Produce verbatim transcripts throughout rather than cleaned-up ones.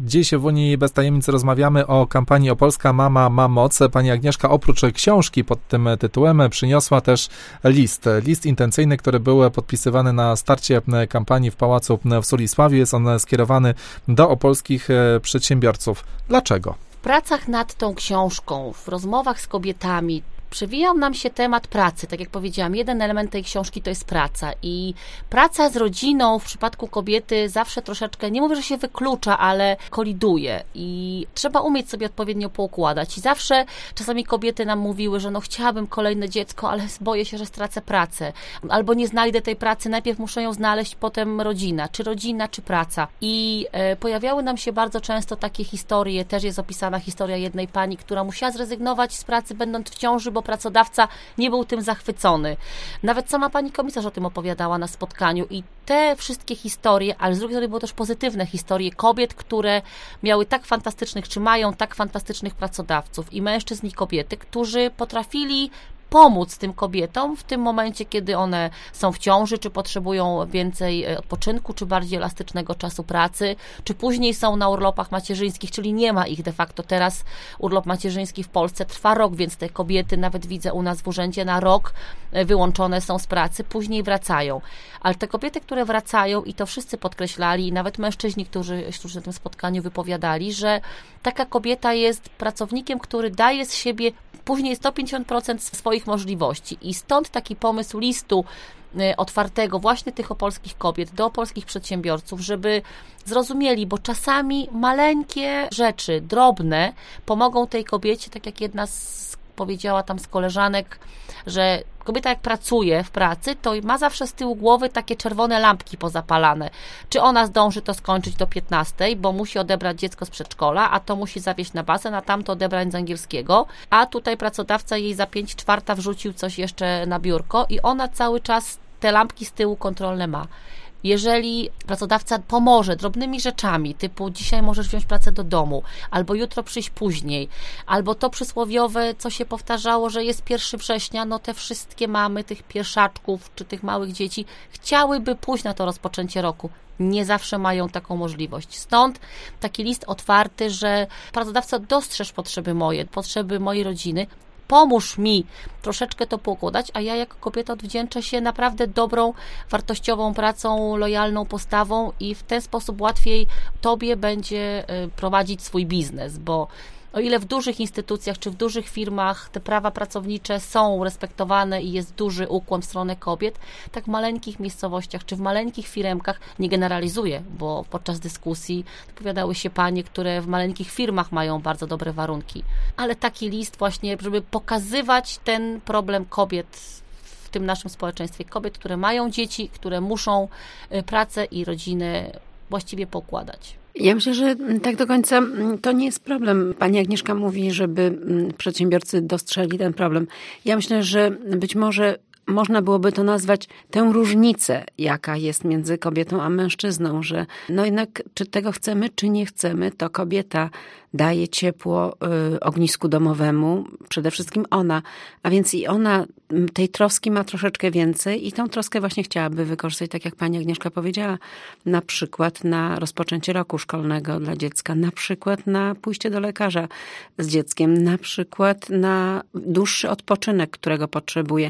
Dziś w Unii Bez Tajemnic rozmawiamy o kampanii Opolska Mama ma moc. Pani Agnieszka oprócz książki pod tym tytułem przyniosła też list. List intencyjny, który był podpisywany na starcie kampanii w Pałacu w Sulisławiu. Jest on skierowany do opolskich przedsiębiorców. Dlaczego? W pracach nad tą książką, w rozmowach z kobietami przewijał nam się temat pracy. Tak jak powiedziałam, jeden element tej książki to jest praca i praca z rodziną w przypadku kobiety zawsze troszeczkę, nie mówię, że się wyklucza, ale koliduje i trzeba umieć sobie odpowiednio poukładać i zawsze czasami kobiety nam mówiły, że no chciałabym kolejne dziecko, ale boję się, że stracę pracę albo nie znajdę tej pracy, najpierw muszę ją znaleźć, potem rodzina, czy rodzina, czy praca i e, pojawiały nam się bardzo często takie historie, też jest opisana historia jednej pani, która musiała zrezygnować z pracy będąc w ciąży, bo pracodawca nie był tym zachwycony. Nawet sama pani komisarz o tym opowiadała na spotkaniu i te wszystkie historie, ale z drugiej strony były też pozytywne historie kobiet, które miały tak fantastycznych, czy mają tak fantastycznych pracodawców i mężczyzn i kobiety, którzy potrafili pomóc tym kobietom w tym momencie, kiedy one są w ciąży, czy potrzebują więcej odpoczynku, czy bardziej elastycznego czasu pracy, czy później są na urlopach macierzyńskich, czyli nie ma ich de facto. Teraz urlop macierzyński w Polsce trwa rok, więc te kobiety, nawet widzę u nas w urzędzie, na rok wyłączone są z pracy, później wracają. Ale te kobiety, które wracają, i to wszyscy podkreślali, nawet mężczyźni, którzy, którzy na tym spotkaniu wypowiadali, że taka kobieta jest pracownikiem, który daje z siebie później sto pięćdziesiąt procent swoich możliwości i stąd taki pomysł listu otwartego właśnie tych opolskich kobiet do opolskich przedsiębiorców, żeby zrozumieli, bo czasami maleńkie rzeczy, drobne pomogą tej kobiecie, tak jak jedna z powiedziała tam z koleżanek, że kobieta jak pracuje w pracy, to ma zawsze z tyłu głowy takie czerwone lampki pozapalane. Czy ona zdąży to skończyć do piętnastej, bo musi odebrać dziecko z przedszkola, a to musi zawieźć na basen, a tamto odebrać z angielskiego, a tutaj pracodawca jej za pięć czwarta wrzucił coś jeszcze na biurko i ona cały czas te lampki z tyłu kontrolne ma. Jeżeli pracodawca pomoże drobnymi rzeczami, typu dzisiaj możesz wziąć pracę do domu, albo jutro przyjść później, albo to przysłowiowe, co się powtarzało, że jest pierwszego września, no te wszystkie mamy tych pierwszaczków, czy tych małych dzieci, chciałyby pójść na to rozpoczęcie roku. Nie zawsze mają taką możliwość. Stąd taki list otwarty, że pracodawca dostrzeż potrzeby moje, potrzeby mojej rodziny, pomóż mi troszeczkę to poukładać, a ja jako kobieta odwdzięczę się naprawdę dobrą, wartościową pracą, lojalną postawą i w ten sposób łatwiej Tobie będzie prowadzić swój biznes, bo o ile w dużych instytucjach czy w dużych firmach te prawa pracownicze są respektowane i jest duży ukłon w stronę kobiet, tak w maleńkich miejscowościach czy w maleńkich firmkach, nie generalizuję, bo podczas dyskusji wypowiadały się panie, które w maleńkich firmach mają bardzo dobre warunki, ale taki list właśnie, żeby pokazywać ten problem kobiet w tym naszym społeczeństwie, kobiet, które mają dzieci, które muszą pracę i rodzinę właściwie pokładać. Ja myślę, że tak do końca to nie jest problem. Pani Agnieszka mówi, żeby przedsiębiorcy dostrzegli ten problem. Ja myślę, że być może można byłoby to nazwać tę różnicę, jaka jest między kobietą a mężczyzną, że no jednak czy tego chcemy, czy nie chcemy, to kobieta daje ciepło y, ognisku domowemu, przede wszystkim ona, a więc i ona tej troski ma troszeczkę więcej i tą troskę właśnie chciałaby wykorzystać, tak jak pani Agnieszka powiedziała, na przykład na rozpoczęcie roku szkolnego dla dziecka, na przykład na pójście do lekarza z dzieckiem, na przykład na dłuższy odpoczynek, którego potrzebuje.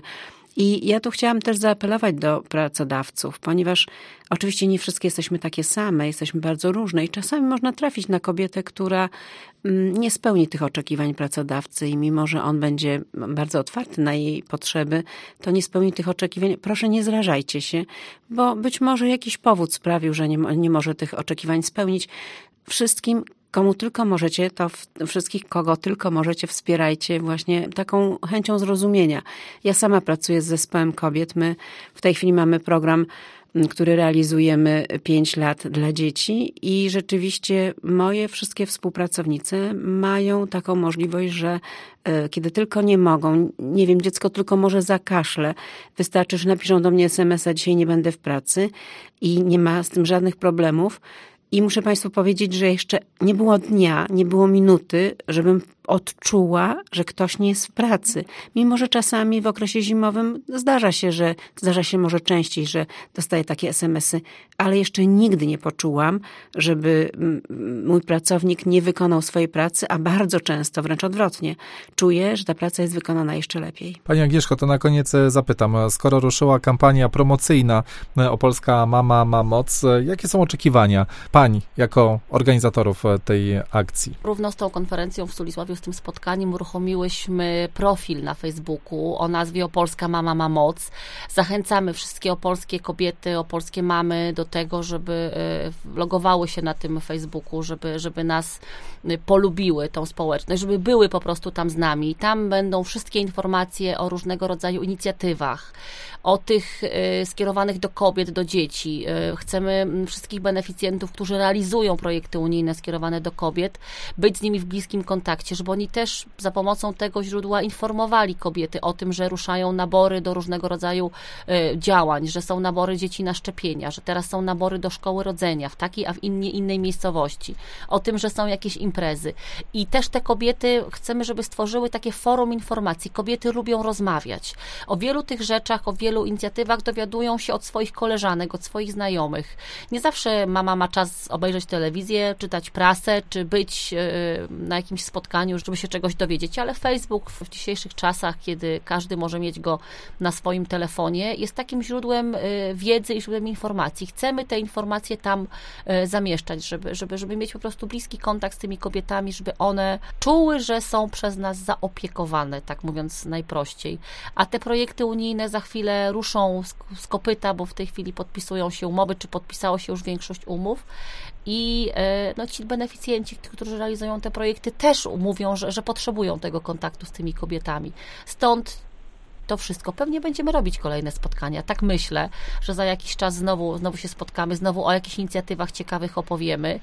I ja tu chciałam też zaapelować do pracodawców, ponieważ oczywiście nie wszystkie jesteśmy takie same, jesteśmy bardzo różne i czasami można trafić na kobietę, która nie spełni tych oczekiwań pracodawcy i mimo, że on będzie bardzo otwarty na jej potrzeby, to nie spełni tych oczekiwań. Proszę, nie zrażajcie się, bo być może jakiś powód sprawił, że nie, nie może tych oczekiwań spełnić. Wszystkim, komu tylko możecie, to wszystkich, kogo tylko możecie, wspierajcie właśnie taką chęcią zrozumienia. Ja sama pracuję z zespołem kobiet. My w tej chwili mamy program, który realizujemy pięć lat dla dzieci i rzeczywiście moje wszystkie współpracownice mają taką możliwość, że kiedy tylko nie mogą, nie wiem, dziecko tylko może zakaszle, wystarczy, że napiszą do mnie es em es a, dzisiaj nie będę w pracy i nie ma z tym żadnych problemów. I muszę Państwu powiedzieć, że jeszcze nie było dnia, nie było minuty, żebym odczuła, że ktoś nie jest w pracy. Mimo że czasami w okresie zimowym zdarza się, że zdarza się może częściej, że dostaję takie es em esy, ale jeszcze nigdy nie poczułam, żeby mój pracownik nie wykonał swojej pracy, a bardzo często, wręcz odwrotnie, czuję, że ta praca jest wykonana jeszcze lepiej. Pani Agnieszko, to na koniec zapytam, skoro ruszyła kampania promocyjna Opolska Mama ma moc, jakie są oczekiwania pań jako organizatorów tej akcji? Równo z tą konferencją w Sulisławiu, z tym spotkaniem uruchomiłyśmy profil na Facebooku o nazwie Opolska Mama ma moc. Zachęcamy wszystkie opolskie kobiety, opolskie mamy do tego, żeby logowały się na tym Facebooku, żeby, żeby nas polubiły, tą społeczność, żeby były po prostu tam z nami. Tam będą wszystkie informacje o różnego rodzaju inicjatywach, o tych y, skierowanych do kobiet, do dzieci. Y, chcemy wszystkich beneficjentów, którzy realizują projekty unijne skierowane do kobiet, być z nimi w bliskim kontakcie, żeby oni też za pomocą tego źródła informowali kobiety o tym, że ruszają nabory do różnego rodzaju y, działań, że są nabory dzieci na szczepienia, że teraz są nabory do szkoły rodzenia w takiej, a w innej, innej miejscowości, o tym, że są jakieś imprezy. I też te kobiety chcemy, żeby stworzyły takie forum informacji. Kobiety lubią rozmawiać. O wielu tych rzeczach, o wielu inicjatywach dowiadują się od swoich koleżanek, od swoich znajomych. Nie zawsze mama ma czas obejrzeć telewizję, czytać prasę, czy być na jakimś spotkaniu, żeby się czegoś dowiedzieć, ale Facebook w dzisiejszych czasach, kiedy każdy może mieć go na swoim telefonie, jest takim źródłem wiedzy i źródłem informacji. Chcemy te informacje tam zamieszczać, żeby, żeby, żeby mieć po prostu bliski kontakt z tymi kobietami, żeby one czuły, że są przez nas zaopiekowane, tak mówiąc najprościej. A te projekty unijne za chwilę ruszą z, z kopyta, bo w tej chwili podpisują się umowy, czy podpisało się już większość umów i no, ci beneficjenci, którzy realizują te projekty, też mówią, że, że potrzebują tego kontaktu z tymi kobietami. Stąd to wszystko. Pewnie będziemy robić kolejne spotkania. Tak myślę, że za jakiś czas znowu, znowu się spotkamy, znowu o jakichś inicjatywach ciekawych opowiemy,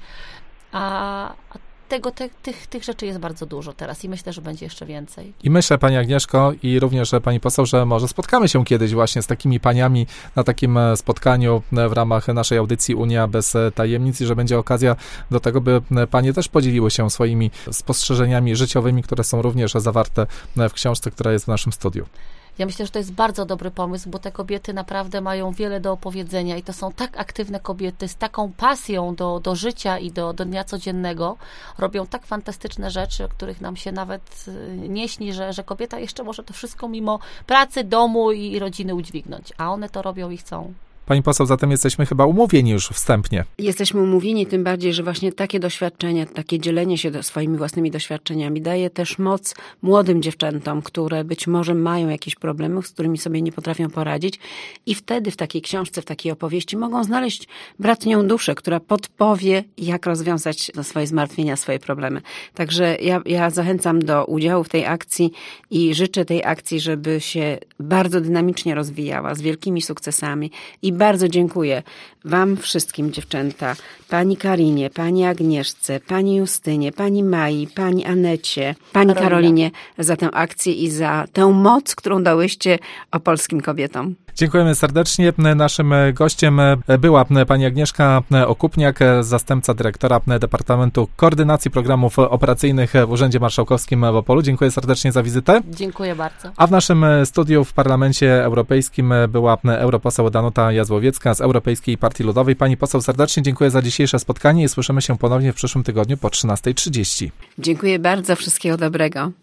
a, a Tego, te, tych, tych rzeczy jest bardzo dużo teraz i myślę, że będzie jeszcze więcej. I myślę, Pani Agnieszko, i również Pani poseł, że może spotkamy się kiedyś właśnie z takimi paniami na takim spotkaniu w ramach naszej audycji Unia bez tajemnic i że będzie okazja do tego, by Panie też podzieliły się swoimi spostrzeżeniami życiowymi, które są również zawarte w książce, która jest w naszym studiu. Ja myślę, że to jest bardzo dobry pomysł, bo te kobiety naprawdę mają wiele do opowiedzenia i to są tak aktywne kobiety z taką pasją do, do życia i do, do dnia codziennego. Robią tak fantastyczne rzeczy, o których nam się nawet nie śni, że, że kobieta jeszcze może to wszystko mimo pracy, domu i rodziny udźwignąć, a one to robią i chcą. Pani poseł, zatem jesteśmy chyba umówieni już wstępnie. Jesteśmy umówieni, tym bardziej, że właśnie takie doświadczenia, takie dzielenie się do swoimi własnymi doświadczeniami daje też moc młodym dziewczętom, które być może mają jakieś problemy, z którymi sobie nie potrafią poradzić i wtedy w takiej książce, w takiej opowieści mogą znaleźć bratnią duszę, która podpowie, jak rozwiązać swoje zmartwienia, swoje problemy. Także ja, ja zachęcam do udziału w tej akcji i życzę tej akcji, żeby się bardzo dynamicznie rozwijała, z wielkimi sukcesami i bardzo dziękuję Wam wszystkim, dziewczęta, Pani Karinie, Pani Agnieszce, Pani Justynie, Pani Mai, Pani Anecie, Pani Karolina. Karolinie za tę akcję i za tę moc, którą dałyście opolskim kobietom. Dziękujemy serdecznie. Naszym gościem była Pani Agnieszka Okupniak, zastępca dyrektora Departamentu Koordynacji Programów Operacyjnych w Urzędzie Marszałkowskim w Opolu. Dziękuję serdecznie za wizytę. Dziękuję bardzo. A w naszym studiu w Parlamencie Europejskim była europoseł Danuta Jazłowiecka z Europejskiej Partii Ludowej. Pani poseł, serdecznie dziękuję za dzisiejsze spotkanie i słyszymy się ponownie w przyszłym tygodniu po trzynastej trzydzieści. Dziękuję bardzo. Wszystkiego dobrego.